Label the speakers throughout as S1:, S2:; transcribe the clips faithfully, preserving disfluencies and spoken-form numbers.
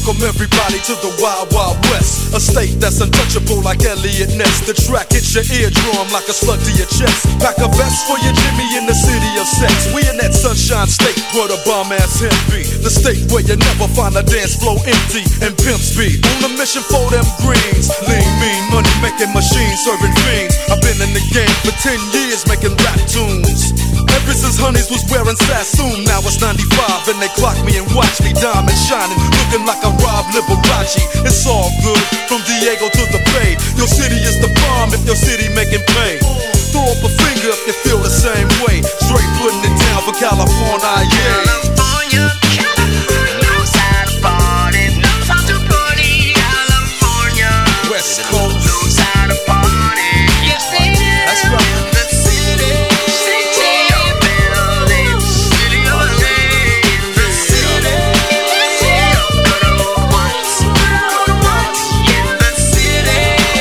S1: Welcome everybody to the Wild Wild West, a state that's untouchable like Elliot Ness. The track hits your eardrum like a slug to your chest. Pack a vest for your Jimmy in the city of sex. We in that sunshine state where the bomb ass hemp be. The state where you never find a dance floor empty and pimp speed. On a mission for them greens. Lean, mean, money making machines serving fiends. I've been in the game for ten years making rap tunes. Ever since Honeys was wearing Sassoon, now it's ninety-five and they clock me and watch me diamond shining, looking like a Rob Liberace. It's all good from Diego to the Bay. Your city is the bomb if your city making pay. Throw up a finger if you feel the same way. Straight putting it down for California, yeah.
S2: California, California knows how to party, knows how to party. California,
S1: West Coast
S2: knows how to party. Yes, they do.
S1: That's right.
S2: The city, city of buildings, city of names, the city, city of good old ones, good old ones. Yeah, the city,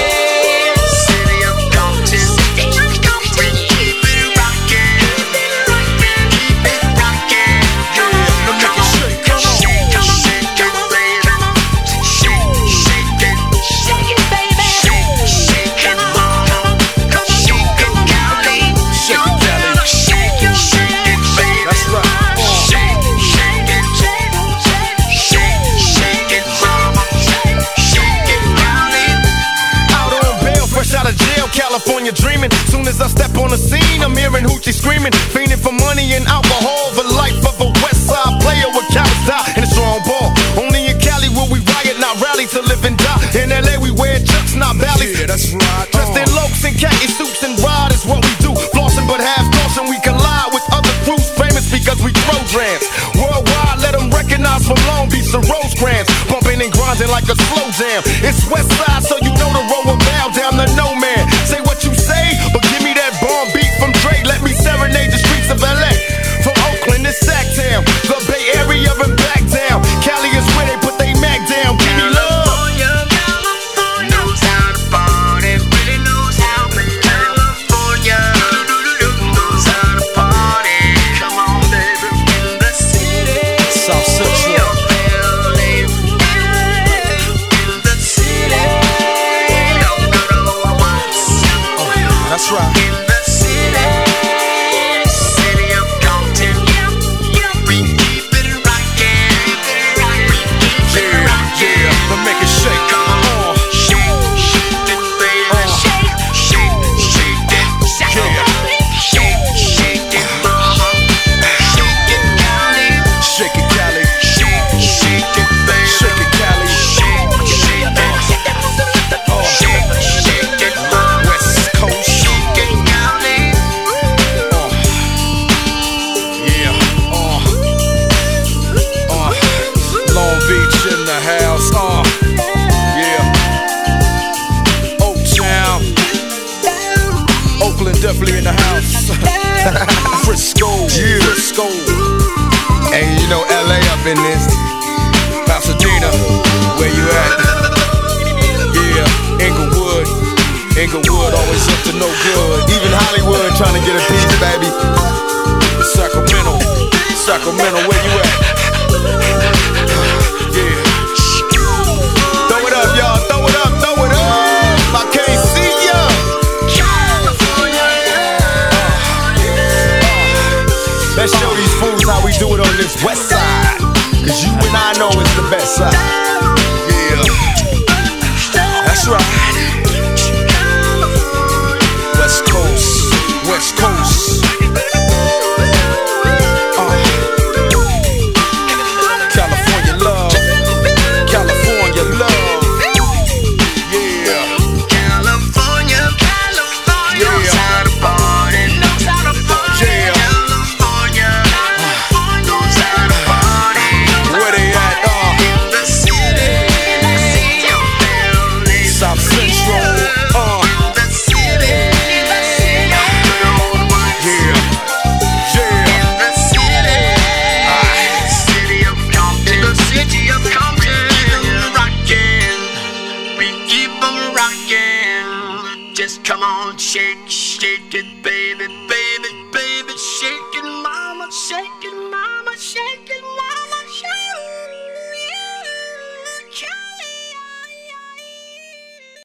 S2: city of Compton, city of Compton. Keep it rockin', keep it rockin', keep it rockin'.
S1: Now make it shake, come on.
S2: Shake it, shake it, baby. Shake, shake it, shake it, baby. Shake, shake it, mama. Shake it, Cali.
S1: Shake it, Cali.
S2: Shake it, shake it, baby.
S1: That's right.
S2: Shake, shake it, shake, shake, shake it, mama. Shake, shake it, Cali.
S3: Out on bail, fresh out of jail, California dreaming. Soon as I step on the scene, I'm hearing hoochie screaming, fiending for money and alcohol. The life of a West Side player with cowards die and a strong ball. Only in Cali will we riot, not rally to live and die. In L A we wear chucks, not valleys.
S1: Yeah, that's right.
S3: Dressed in lokes and khaki suits and ride is what we do. Flossing but half caution, we collide with other crews famous because we throw drams. Worldwide, let them recognize from Long Beach to Rosecrans. Bumping and grinding like a slow jam. It's West Side, so you know the road will bow down to no man. Say what you say, but give me that bomb beat from Dre. Let me serenade the streets of L A. From Oakland to Sacktown, the Bay Area and back down. Cali is where they put they Mac down. Give me love.
S2: California, California knows how to party, really knows how to. California knows how to party. Come on, baby, in the city.
S1: South Central.
S2: Of L A. In the city of good old ones.
S1: That's right.
S2: In the city, city of Compton. We keep it rockin', we keep it
S1: Yeah,
S2: rockin'.
S1: yeah. Now make it shake.
S2: Come on, shake, shake it, baby. Shake, shake, shake it, shake it, shake, shake it, mama. Shake it, Cali.
S1: Shake it, Cali.
S2: Shake, shake it, baby.
S1: Shake it, Cali.
S2: Shake, shake it,
S1: Oh,
S2: shake, shake it, mama.
S1: West Coast.
S2: Shake it, Cali.
S1: Uh, yeah. Uh, uh, Long Beach in the house. Uh, yeah. Oaktown. Oakland definitely in the house. Frisco.
S3: Yeah.
S1: Frisco.
S3: And you know L A up in this.
S1: Pasadena. Where you at? Yeah. Inglewood. Inglewood always up to no good.
S3: Even Hollywood trying to get a piece, baby.
S1: Sacramento. Sacramento, where you at? Yeah.
S3: Throw it up, y'all. Throw it up, throw it up. I can't see ya. Let's show these fools how we do it on this west side. Cause you and I know it's the best side.
S1: Yeah. That's right. West Coast. West Coast. Uh. California love. California love. Yeah.
S2: California, California knows how to party, knows how to party.
S1: Yeah.
S2: California knows how to party.
S1: Where they at? Uh.
S2: In the city, city of L A.
S1: South Central. Uh.
S2: In the city, city of good old ones.
S1: Yeah. Yeah.
S2: In the city, city of Compton, the city of Compton. Rockin', we keep 'em rockin'. Just come on, shake, shake it, baby, baby, baby, shake it, mama, shake it.